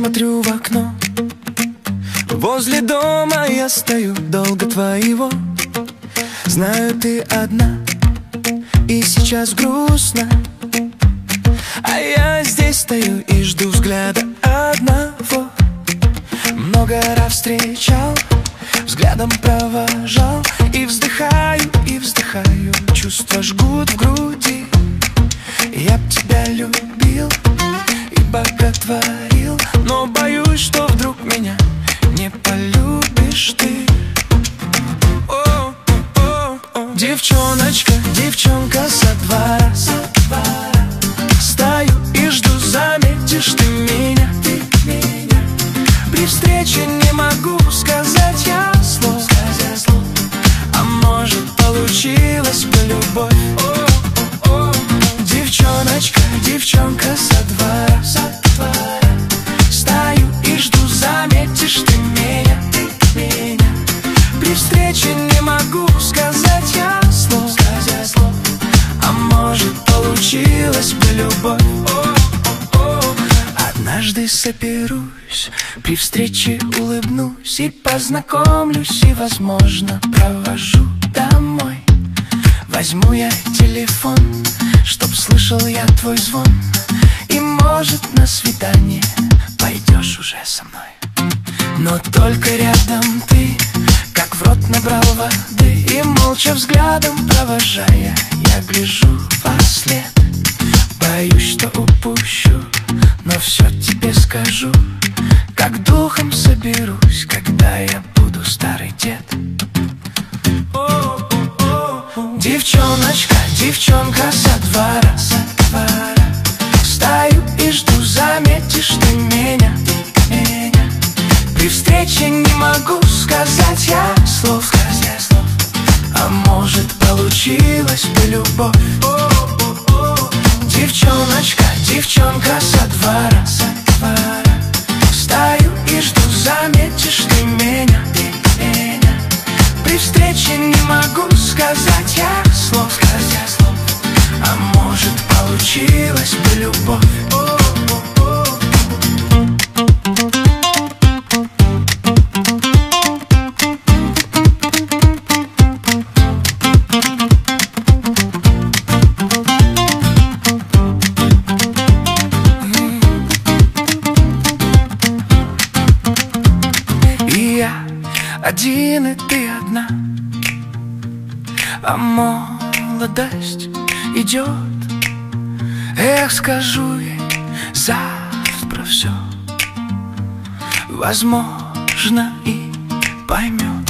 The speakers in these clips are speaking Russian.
смотрю в окно. Возле дома я стою долго твоего. Знаю, ты одна, и сейчас грустно, а я здесь стою и жду взгляда одного. Много раз встречал, взглядом провожал, и вздыхаю, чувства жгут в груди. Я б тебя любил и боготворил, но боюсь, что вдруг меня не полюбишь ты. Девчоночка, девчонка со двора, стою и жду, заметишь ты меня. При встрече не могу сказать я слов, а может, получилась бы любовь. Девчоночка, девчонка со двора, стою и жду, заметишь ты меня. При встрече не могу сказать я слов, а может, получилась бы любовь. Однажды соберусь, при встрече улыбнусь и познакомлюсь, и, возможно, провожу домой. Возьму я телефон, чтоб слышал я твой звон, и, может, на свидание пойдешь уже со мной. Но только рядом ты, как в рот набрал воды, и молча взглядом провожая, я гляжу вслед. Боюсь, что упущу, но все тебе скажу, как духом соберусь, когда я буду старый дед. Девчоночка, девчонка со двора, стою и жду, заметишь ты меня. При встрече не могу сказать я слов, а может, получилась бы любовь. Девчоночка, девчонка со двора, стою и жду, заметишь ты меня. При встрече не могу сказать я слов, а может, получилась бы любовь. Один и ты одна, а молодость идет. Эх, скажу ей завтра все, возможно, и поймет.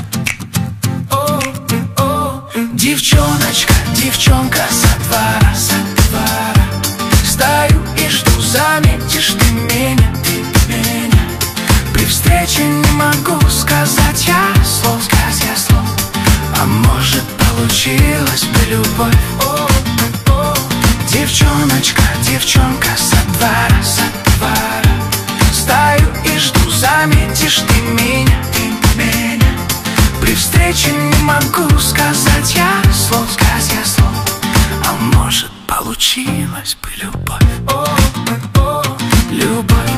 Девчоночка, девчонка со двора, стою и жду, заметишь ты меня. При встрече не могу сказать я слов, а может, получилась бы любовь. Девчоночка, девчонка со двора, стою и жду, заметишь ты меня. При встрече не могу сказать я слов, а может, получилась бы любовь. Любовь.